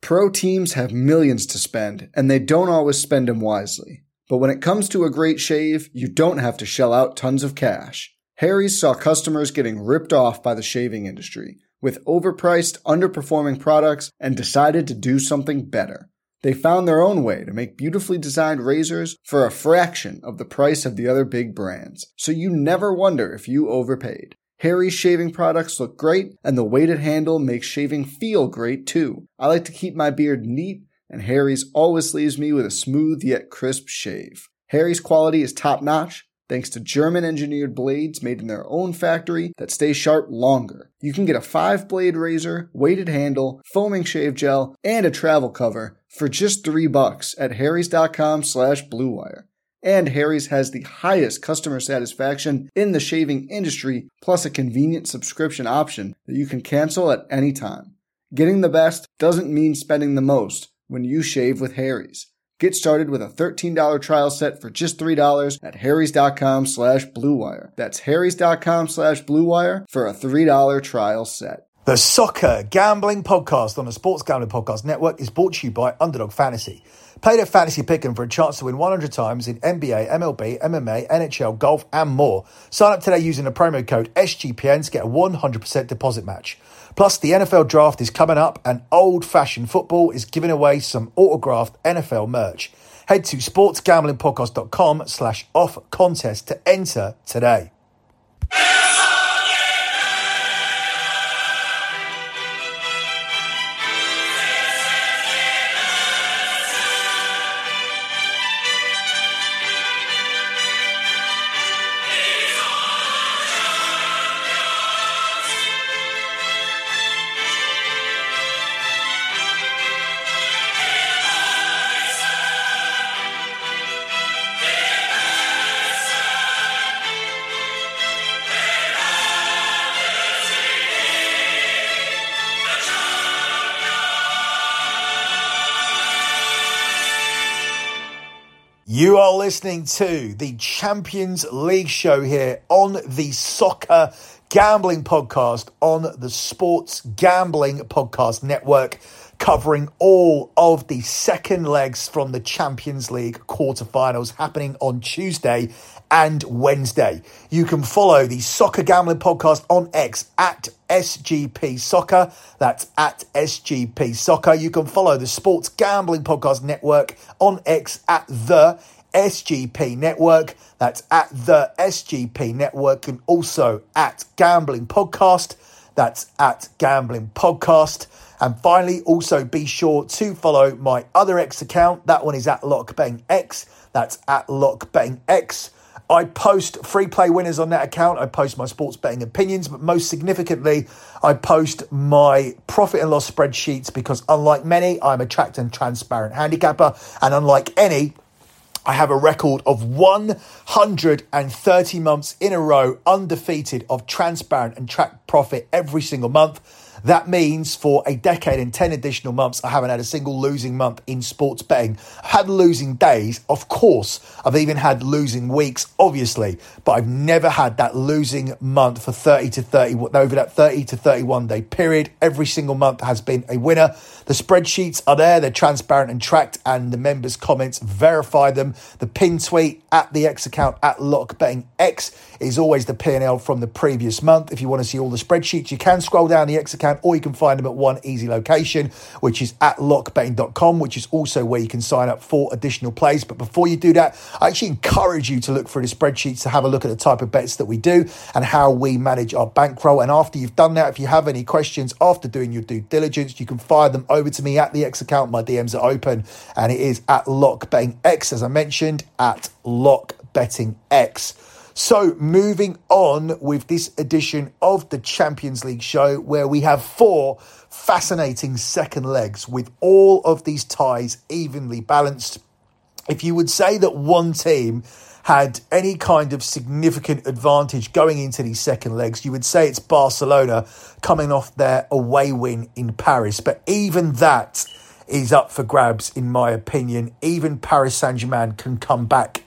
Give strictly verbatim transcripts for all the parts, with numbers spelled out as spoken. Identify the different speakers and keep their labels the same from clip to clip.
Speaker 1: Pro teams have millions to spend, and they don't always spend them wisely. But when it comes to a great shave, you don't have to shell out tons of cash. Harry's saw customers getting ripped off by the shaving industry with overpriced, underperforming products and decided to do something better. They found their own way to make beautifully designed razors for a fraction of the price of the other big brands, so you never wonder if you overpaid. Harry's shaving products look great, and the weighted handle makes shaving feel great too. I like to keep my beard neat, and Harry's always leaves me with a smooth yet crisp shave. Harry's quality is top-notch, thanks to German-engineered blades made in their own factory that stay sharp longer. You can get a five-blade razor, weighted handle, foaming shave gel, and a travel cover for just three bucks at harrys.com slash bluewire. And Harry's has the highest customer satisfaction in the shaving industry, plus a convenient subscription option that you can cancel at any time. Getting the best doesn't mean spending the most when you shave with Harry's. Get started with a thirteen dollars trial set for just three dollars at harrys.com slash bluewire. That's harrys.com slash bluewire for a three dollars trial set.
Speaker 2: The Soccer Gambling Podcast on the Sports Gambling Podcast Network is brought to you by Underdog Fantasy. Play their fantasy pick'em for a chance to win one hundred times in N B A, M L B, M M A, N H L, golf, and more. Sign up today using the promo code S G P N to get a one hundred percent deposit match. Plus, the N F L draft is coming up and Old Fashioned Football is giving away some autographed N F L merch. Head to sportsgamblingpodcast.com slash off contest to enter today. You are listening to the Champions League show here on the Soccer Gambling Podcast on the Sports Gambling Podcast Network, covering all of the second legs from the Champions League quarterfinals happening on Tuesday and Wednesday. You can follow the Soccer Gambling Podcast on X at S G P Soccer. That's at S G P Soccer. You can follow the Sports Gambling Podcast Network on X at the S G P Network. That's at the S G P Network, and also at Gambling Podcast. That's at Gambling Podcast. And finally, also be sure to follow my other X account. That one is at LockBettingX. That's at LockBettingX. I post free play winners on that account. I post my sports betting opinions, but most significantly, I post my profit and loss spreadsheets because unlike many, I'm a tracked and transparent handicapper. And unlike any, I have a record of one hundred thirty months in a row undefeated of transparent and tracked profit every single month. That means for a decade and ten additional months, I haven't had a single losing month in sports betting. I've had losing days, of course. I've even had losing weeks, obviously. But I've never had that losing month for thirty to thirty, over that thirty to thirty-one day period. Every single month has been a winner. The spreadsheets are there. They're transparent and tracked, and the members' comments verify them. The pin tweet at the X account at LockBettingX is always the P and L from the previous month. If you want to see all the spreadsheets, you can scroll down the X account, or you can find them at one easy location, which is at lock betting dot com, which is also where you can sign up for additional plays. But before you do that, I actually encourage you to look through the spreadsheets to have a look at the type of bets that we do and how we manage our bankroll. And after you've done that, if you have any questions after doing your due diligence, you can fire them over to me at the X account. My D Ms are open, and it is at LockBettingX, as I mentioned, at LockBettingX. So moving on with this edition of the Champions League show, where we have four fascinating second legs with all of these ties evenly balanced. If you would say that one team had any kind of significant advantage going into these second legs, you would say it's Barcelona coming off their away win in Paris. But even that is up for grabs, in my opinion. Even Paris Saint-Germain can come back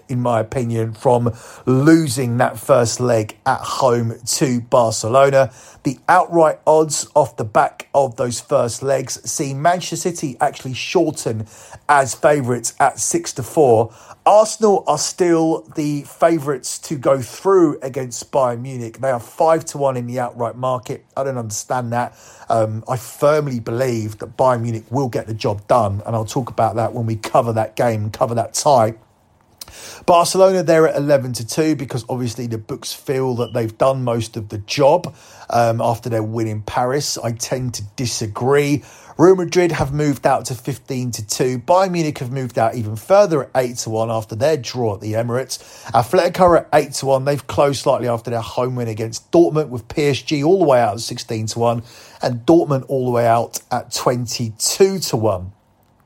Speaker 2: in my opinion, from losing that first leg at home to Barcelona. The outright odds off the back of those first legs see Manchester City actually shorten as favourites at six to four. Arsenal are still the favourites to go through against Bayern Munich. They are five to one in the outright market. I don't understand that. Um, I firmly believe that Bayern Munich will get the job done, and I'll talk about that when we cover that game and cover that tie. Barcelona, they're at eleven to two because obviously the books feel that they've done most of the job um, after their win in Paris. I tend to disagree. Real Madrid have moved out to fifteen to two. Bayern Munich have moved out even further at eight to one after their draw at the Emirates. Atletico are at eight to one. They've closed slightly after their home win against Dortmund, with P S G all the way out at sixteen to one and Dortmund all the way out at twenty-two to one.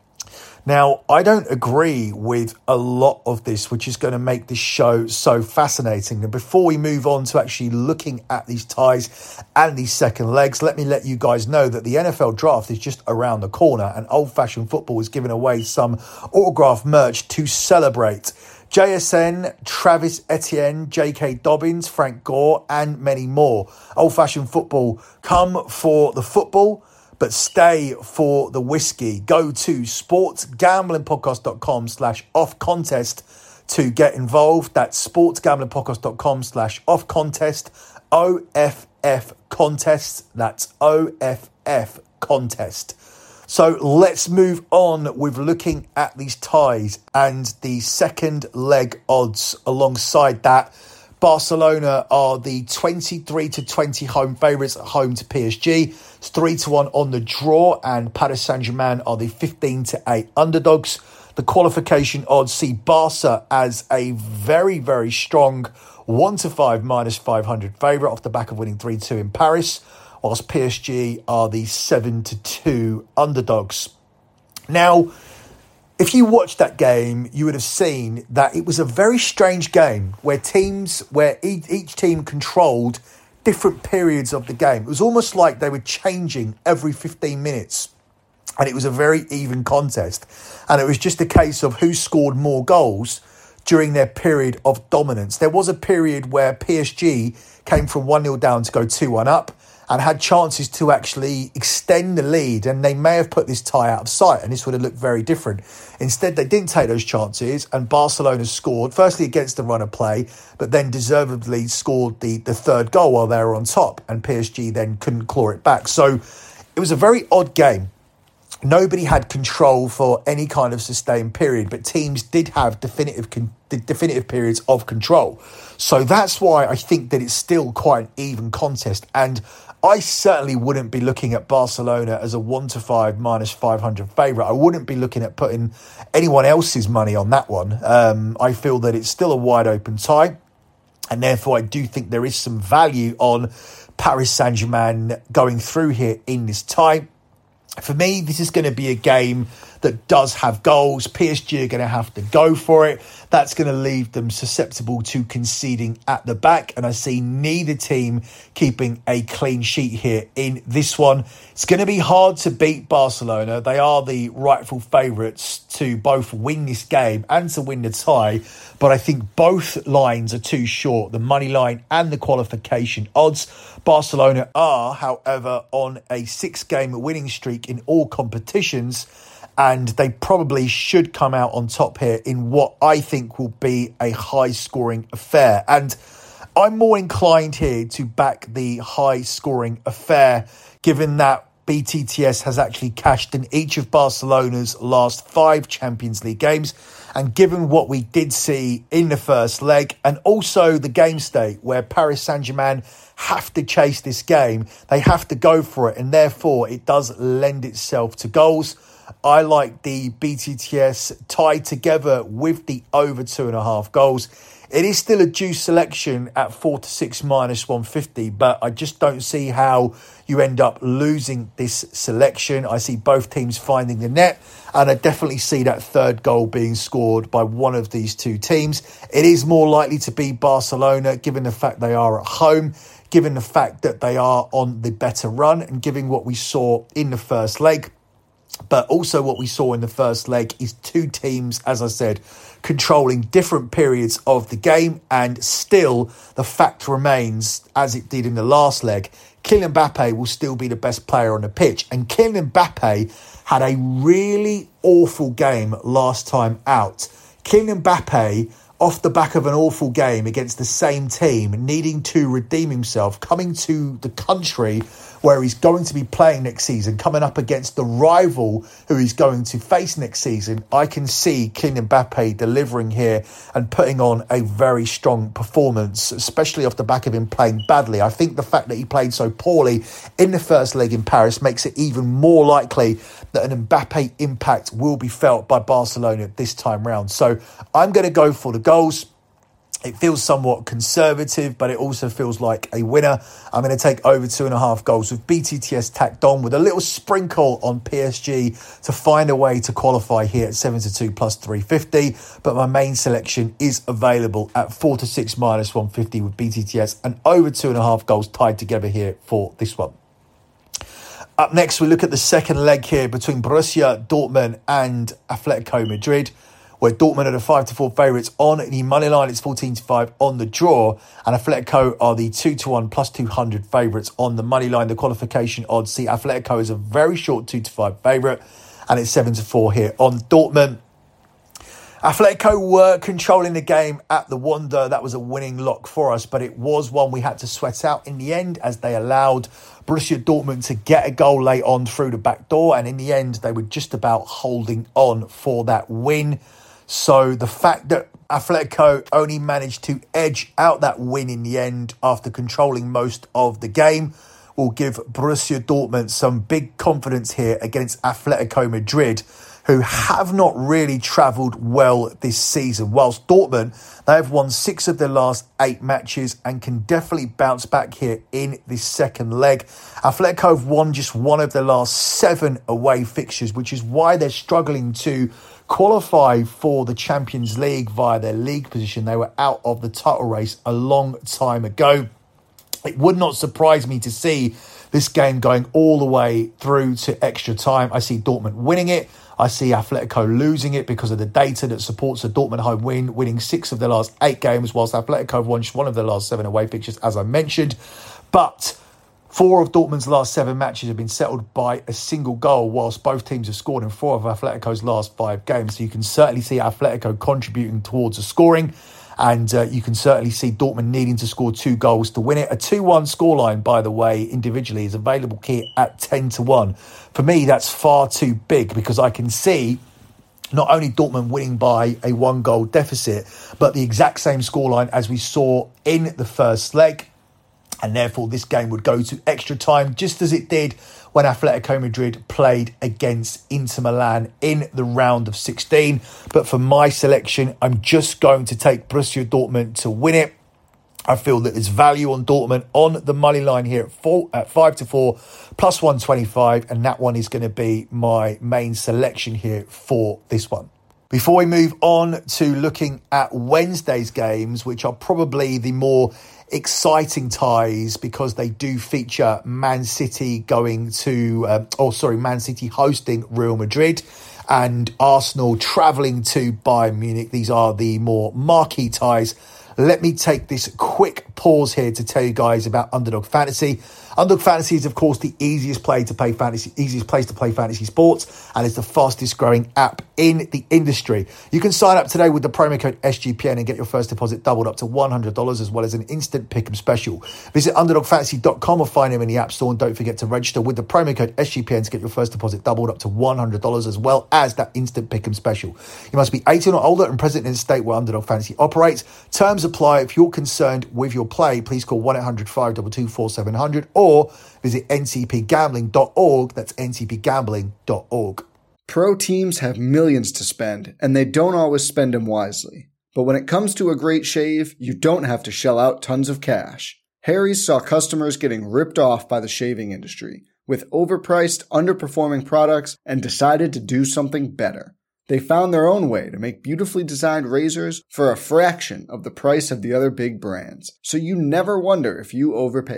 Speaker 2: Now, I don't agree with a lot of this, which is going to make this show so fascinating. And before we move on to actually looking at these ties and these second legs, let me let you guys know that the N F L draft is just around the corner, and Old Fashioned Football is giving away some autograph merch to celebrate. J S N, Travis Etienne, J K Dobbins, Frank Gore, and many more. Old Fashioned Football, come for the football, but stay for the whiskey. Go to sportsgamblingpodcast.com slash off contest to get involved. That's sportsgamblingpodcast.com slash off contest. O F F contest. That's O F F contest. So let's move on with looking at these ties and the second leg odds alongside that. Barcelona are the twenty-three to twenty home favourites at home to P S G. It's three to one on the draw, and Paris Saint-Germain are the fifteen to eight underdogs. The qualification odds see Barca as a very, very strong one to five minus five hundred favourite off the back of winning three two in Paris, whilst P S G are the seven to two underdogs. Now, if you watched that game, you would have seen that it was a very strange game where teams, where each, each team controlled different periods of the game. It was almost like they were changing every fifteen minutes, and it was a very even contest. And it was just a case of who scored more goals during their period of dominance. There was a period where P S G came from one nil down to go two one up and had chances to actually extend the lead, and they may have put this tie out of sight, and this would have looked very different. Instead, they didn't take those chances, and Barcelona scored, firstly against the run of play, but then deservedly scored the, the third goal while they were on top, and P S G then couldn't claw it back. So it was a very odd game. Nobody had control for any kind of sustained period, but teams did have definitive con- definitive periods of control. So that's why I think that it's still quite an even contest, and I certainly wouldn't be looking at Barcelona as a one to five minus five hundred favourite. I wouldn't be looking at putting anyone else's money on that one. Um, I feel that it's still a wide open tie, and therefore I do think there is some value on Paris Saint-Germain going through here in this tie. For me, this is going to be a game that does have goals. P S G are going to have to go for it. That's going to leave them susceptible to conceding at the back. And I see neither team keeping a clean sheet here in this one. It's going to be hard to beat Barcelona. They are the rightful favourites to both win this game and to win the tie. But I think both lines are too short, the money line and the qualification odds. Barcelona are, however, on a six-game winning streak in all competitions, and they probably should come out on top here in what I think will be a high-scoring affair. And I'm more inclined here to back the high-scoring affair, given that B T T S has actually cashed in each of Barcelona's last five Champions League games, and given what we did see in the first leg, and also the game state where Paris Saint-Germain have to chase this game, they have to go for it, and therefore it does lend itself to goals. I like the B T T S tied together with the over two and a half goals. It is still a juice selection at four to six minus one fifty, but I just don't see how you end up losing this selection. I see both teams finding the net, and I definitely see that third goal being scored by one of these two teams. It is more likely to be Barcelona, given the fact they are at home, given the fact that they are on the better run, and given what we saw in the first leg. But also what we saw in the first leg is two teams, as I said, controlling different periods of the game. And still, the fact remains, as it did in the last leg, Kylian Mbappe will still be the best player on the pitch. And Kylian Mbappe had a really awful game last time out. Kylian Mbappe, off the back of an awful game against the same team, needing to redeem himself, coming to the country where he's going to be playing next season, coming up against the rival who he's going to face next season, I can see Kylian Mbappe delivering here and putting on a very strong performance, especially off the back of him playing badly. I think the fact that he played so poorly in the first leg in Paris makes it even more likely that an Mbappe impact will be felt by Barcelona this time round. So I'm going to go for the goals. It feels somewhat conservative, but it also feels like a winner. I'm going to take over two and a half goals with B T T S tacked on with a little sprinkle on P S G to find a way to qualify here at seven to two plus three fifty. But my main selection is available at four to six minus one fifty with B T T S and over two and a half goals tied together here for this one. Up next, we look at the second leg here between Borussia Dortmund and Atletico Madrid, where Dortmund are the five to four favourites on the money line. It's fourteen to five on the draw. And Atletico are the two to one plus two hundred favourites on the money line. The qualification odds see Atletico is a very short two to five favourite. And it's seven to four here on Dortmund. Atletico were controlling the game at the Wanda. That was a winning lock for us, but it was one we had to sweat out in the end as they allowed Borussia Dortmund to get a goal late on through the back door. And in the end, they were just about holding on for that win. So the fact that Atletico only managed to edge out that win in the end after controlling most of the game will give Borussia Dortmund some big confidence here against Atletico Madrid, who have not really travelled well this season. Whilst Dortmund, they have won six of their last eight matches and can definitely bounce back here in this second leg. Atletico have won just one of their last seven away fixtures, which is why they're struggling to qualify for the Champions League via their league position. They were out of the title race a long time ago. It would not surprise me to see this game going all the way through to extra time. I see Dortmund winning it. I see Atletico losing it because of the data that supports a Dortmund home win, winning six of their last eight games, whilst Atletico have won just one of their last seven away fixtures, as I mentioned. But four of Dortmund's last seven matches have been settled by a single goal, whilst both teams have scored in four of Atletico's last five games. So you can certainly see Atletico contributing towards the scoring. And uh, you can certainly see Dortmund needing to score two goals to win it. A two one scoreline, by the way, individually is available here at ten to one. For me, that's far too big because I can see not only Dortmund winning by a one-goal deficit, but the exact same scoreline as we saw in the first leg. And therefore, this game would go to extra time, just as it did when Atletico Madrid played against Inter Milan in the round of sixteen. But for my selection, I'm just going to take Borussia Dortmund to win it. I feel that there's value on Dortmund on the money line here at, four, at five to four, plus one twenty-five. And that one is going to be my main selection here for this one. Before we move on to looking at Wednesday's games, which are probably the more exciting ties because they do feature Man City going to, um, oh sorry, Man City hosting Real Madrid and Arsenal travelling to Bayern Munich. These are the more marquee ties. Let me take this quick pause here to tell you guys about Underdog Fantasy. Underdog Fantasy is, of course, the easiest play to play fantasy, easiest place to play fantasy sports, and it's the fastest growing app in the industry. You can sign up today with the promo code S G P N and get your first deposit doubled up to one hundred dollars, as well as an instant pick'em special. Visit underdog fantasy dot com or find them in the App Store, and don't forget to register with the promo code S G P N to get your first deposit doubled up to one hundred dollars, as well as that instant pick'em special. You must be eighteen or older and present in the state where Underdog Fantasy operates. Terms apply. If you're concerned with your play, please call one eight hundred five two two four seven zero zero or visit N C P gambling dot org. That's N C P gambling dot org.
Speaker 1: Pro teams have millions to spend, and they don't always spend them wisely. But when it comes to a great shave, you don't have to shell out tons of cash. Harry's saw customers getting ripped off by the shaving industry with overpriced, underperforming products and decided to do something better. They found their own way to make beautifully designed razors for a fraction of the price of the other big brands, so you never wonder if you overpaid.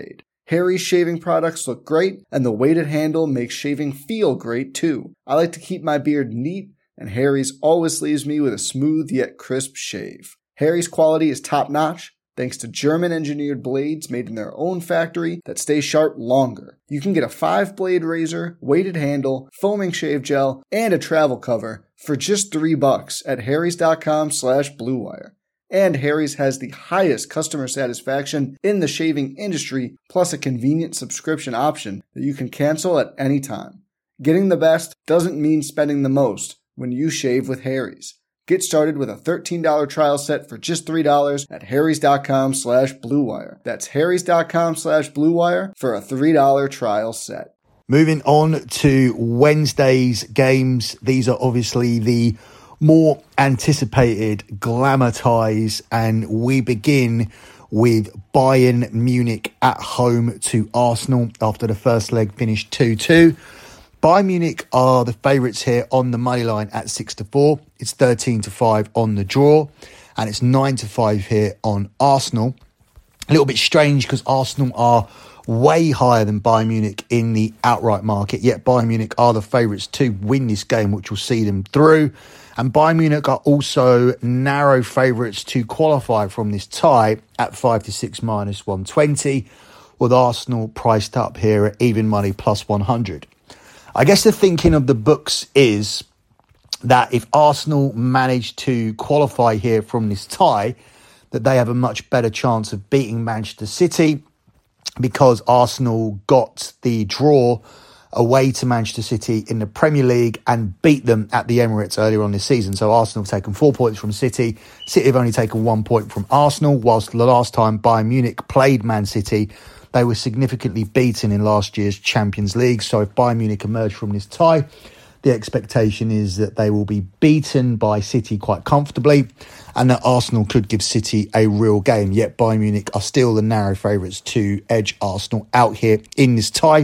Speaker 1: Harry's shaving products look great, and the weighted handle makes shaving feel great too. I like to keep my beard neat, and Harry's always leaves me with a smooth yet crisp shave. Harry's quality is top-notch, thanks to German-engineered blades made in their own factory that stay sharp longer. You can get a five-blade razor, weighted handle, foaming shave gel, and a travel cover for just three bucks at harrys.com slash bluewire. And Harry's has the highest customer satisfaction in the shaving industry, plus a convenient subscription option that you can cancel at any time. Getting the best doesn't mean spending the most when you shave with Harry's. Get started with a thirteen dollars trial set for just three dollars at harrys.com slash bluewire. That's harrys.com slash bluewire for a three dollars trial set.
Speaker 2: Moving on to Wednesday's games. These are obviously the more anticipated, glamour ties, and we begin with Bayern Munich at home to Arsenal after the first leg finished two two. Bayern Munich are the favourites here on the money line at six to four. It's thirteen to five on the draw, and it's nine to five here on Arsenal. A little bit strange because Arsenal are way higher than Bayern Munich in the outright market, yet Bayern Munich are the favourites to win this game, which will see them through. And Bayern Munich are also narrow favourites to qualify from this tie at five to six minus one twenty, with Arsenal priced up here at even money plus one hundred. I guess the thinking of the books is that if Arsenal manage to qualify here from this tie, that they have a much better chance of beating Manchester City because Arsenal got the draw away to Manchester City in the Premier League and beat them at the Emirates earlier on this season. So Arsenal have taken four points from City. City have only taken one point from Arsenal, whilst the last time Bayern Munich played Man City, they were significantly beaten in last year's Champions League. So if Bayern Munich emerge from this tie, the expectation is that they will be beaten by City quite comfortably and that Arsenal could give City a real game. Yet Bayern Munich are still the narrow favourites to edge Arsenal out here in this tie.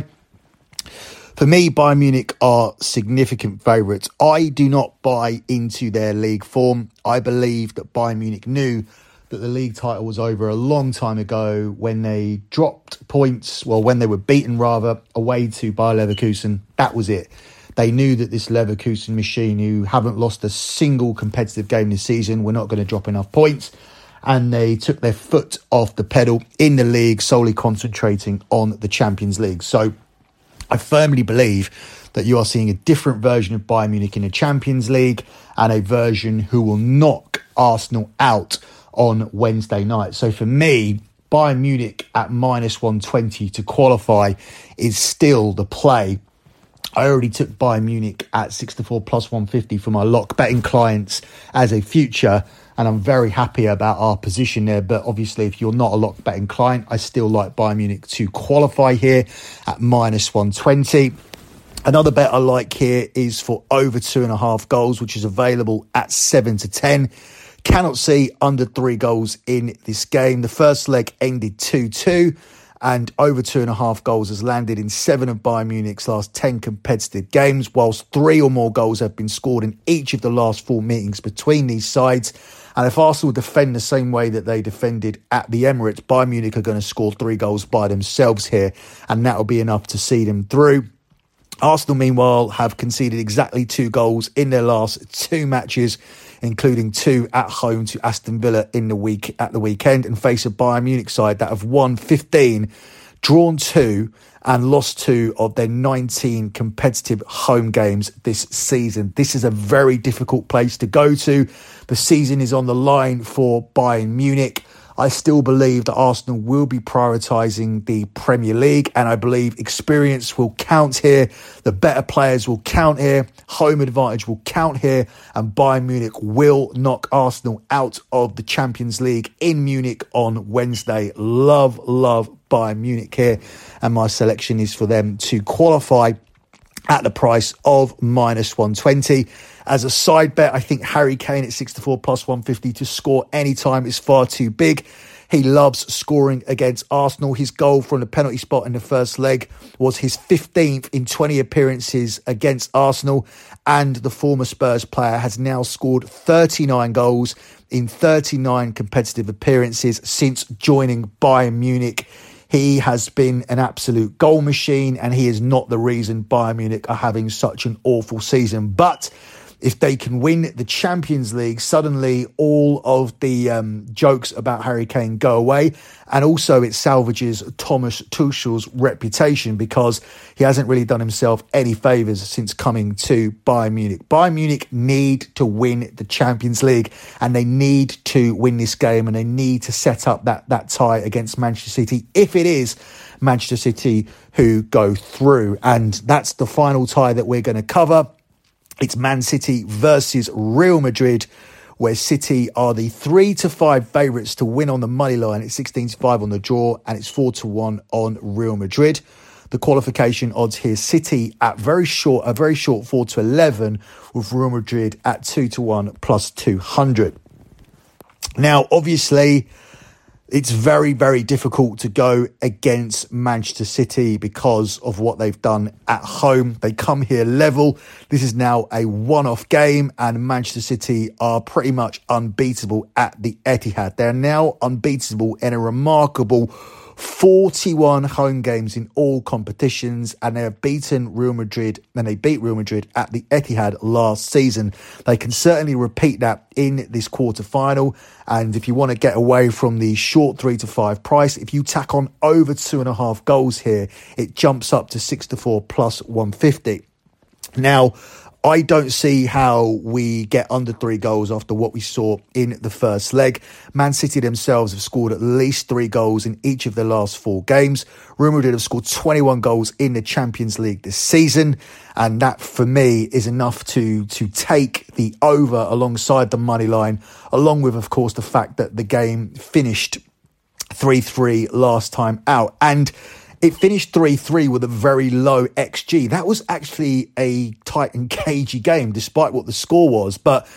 Speaker 2: For me, Bayern Munich are significant favourites. I do not buy into their league form. I believe that Bayern Munich knew that the league title was over a long time ago when they dropped points, well, when they were beaten rather, away to Bayer Leverkusen. That was it. They knew that this Leverkusen machine, who haven't lost a single competitive game this season, were not going to drop enough points. And they took their foot off the pedal in the league, solely concentrating on the Champions League. So I firmly believe that you are seeing a different version of Bayern Munich in the Champions League and a version who will knock Arsenal out on Wednesday night. So for me, Bayern Munich at minus one twenty to qualify is still the play. I already took Bayern Munich at six to four plus one fifty for my lock betting clients as a future, and I'm very happy about our position there. But obviously, if you're not a lock betting client, I still like Bayern Munich to qualify here at minus one twenty. Another bet I like here is for over two and a half goals, which is available at seven to ten. Cannot see under three goals in this game. The first leg ended two two. And over two and a half goals has landed in seven of Bayern Munich's last ten competitive games, whilst three or more goals have been scored in each of the last four meetings between these sides. And if Arsenal defend the same way that they defended at the Emirates, Bayern Munich are going to score three goals by themselves here, and that will be enough to see them through. Arsenal, meanwhile, have conceded exactly two goals in their last two matches, including two at home to Aston Villa in the week at the weekend, and face a Bayern Munich side that have won fifteen, drawn two, and lost two of their nineteen competitive home games this season. This is a very difficult place to go to. The season is on the line for Bayern Munich. I still believe that Arsenal will be prioritising the Premier League, and I believe experience will count here. The better players will count here. Home advantage will count here, and Bayern Munich will knock Arsenal out of the Champions League in Munich on Wednesday. Love, love Bayern Munich here, and my selection is for them to qualify at the price of minus one twenty. As a side bet, I think Harry Kane at six to four plus one fifty to score anytime is far too big. He loves scoring against Arsenal. His goal from the penalty spot in the first leg was his fifteenth in twenty appearances against Arsenal. And the former Spurs player has now scored thirty-nine goals in thirty-nine competitive appearances since joining Bayern Munich. He has been an absolute goal machine, and he is not the reason Bayern Munich are having such an awful season. But if they can win the Champions League, suddenly all of the um, jokes about Harry Kane go away. And also it salvages Thomas Tuchel's reputation, because he hasn't really done himself any favours since coming to Bayern Munich. Bayern Munich need to win the Champions League, and they need to win this game, and they need to set up that, that tie against Manchester City if it is Manchester City who go through. And that's the final tie that we're going to cover. It's Man City versus Real Madrid, where City are the three to five favourites to win on the money line. It's sixteen to five on the draw, and it's four to one on Real Madrid. The qualification odds here, City at very short, a very short four to eleven, with Real Madrid at two to one plus two hundred. Now, obviously, it's very, very difficult to go against Manchester City because of what they've done at home. They come here level. This is now a one-off game, and Manchester City are pretty much unbeatable at the Etihad. They're now unbeatable in a remarkable forty-one home games in all competitions, and they have beaten Real Madrid, and they beat Real Madrid at the Etihad last season. They can certainly repeat that in this quarter-final, and if you want to get away from the short three to five price, if you tack on over two and a half goals here, it jumps up to six to four plus one fifty. Now, I don't see how we get under three goals after what we saw in the first leg. Man City themselves have scored at least three goals in each of their last four games. Real Madrid have scored twenty-one goals in the Champions League this season. And that, for me, is enough to, to take the over alongside the money line, along with, of course, the fact that the game finished three three last time out. And it finished three three with a very low X G. That was actually a tight and cagey game, despite what the score was. But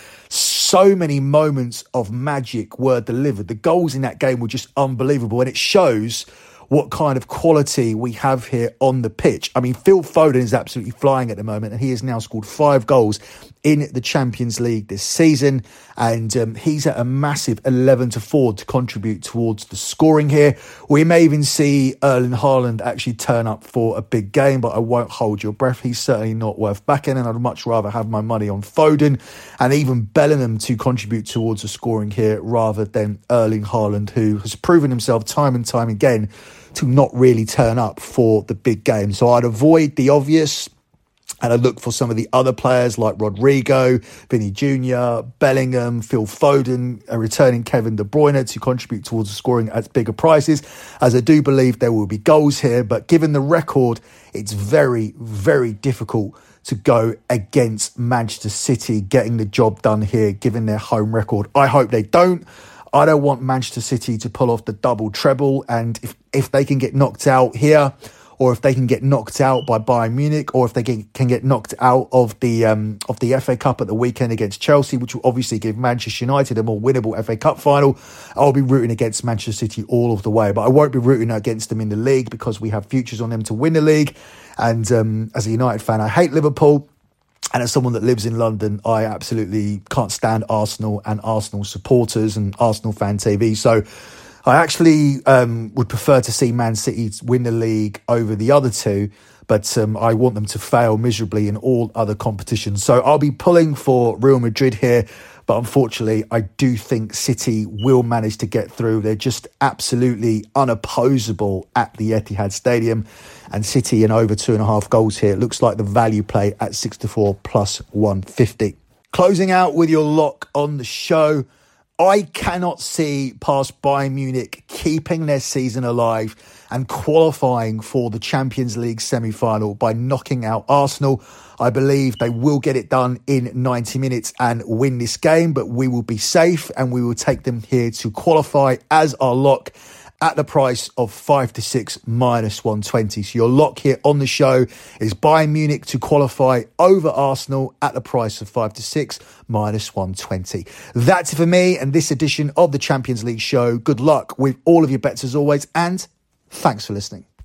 Speaker 2: so many moments of magic were delivered. The goals in that game were just unbelievable. And it shows what kind of quality we have here on the pitch. I mean, Phil Foden is absolutely flying at the moment, and he has now scored five goals in the Champions League this season. And um, he's at a massive eleven to four to contribute towards the scoring here. We may even see Erling Haaland actually turn up for a big game, but I won't hold your breath. He's certainly not worth backing, and I'd much rather have my money on Foden and even Bellingham to contribute towards the scoring here rather than Erling Haaland, who has proven himself time and time again to not really turn up for the big game. So I'd avoid the obvious, and I look for some of the other players like Rodrigo, Vinny Junior, Bellingham, Phil Foden, a returning Kevin De Bruyne to contribute towards the scoring at bigger prices, as I do believe there will be goals here. But given the record, it's very, very difficult to go against Manchester City getting the job done here, given their home record. I hope they don't. I don't want Manchester City to pull off the double treble, and if, if they can get knocked out here, or if they can get knocked out by Bayern Munich, or if they can, can get knocked out of the um, of the F A Cup at the weekend against Chelsea, which will obviously give Manchester United a more winnable F A Cup final, I'll be rooting against Manchester City all of the way. But I won't be rooting against them in the league, because we have futures on them to win the league. And um, as a United fan, I hate Liverpool. And as someone that lives in London, I absolutely can't stand Arsenal and Arsenal supporters and Arsenal fan T V. So I actually um, would prefer to see Man City win the league over the other two, but um, I want them to fail miserably in all other competitions. So I'll be pulling for Real Madrid here, but unfortunately, I do think City will manage to get through. They're just absolutely unopposable at the Etihad Stadium, and City in over two and a half goals here. It looks like the value play at six to four plus one fifty. Closing out with your lock on the show, I cannot see past Bayern Munich keeping their season alive and qualifying for the Champions League semi-final by knocking out Arsenal. I believe they will get it done in ninety minutes and win this game, but we will be safe and we will take them here to qualify as our lock at the price of five to six minus one twenty. So your lock here on the show is Bayern Munich to qualify over Arsenal at the price of five to six minus one twenty. That's it for me and this edition of the Champions League show. Good luck with all of your bets as always, and thanks for listening.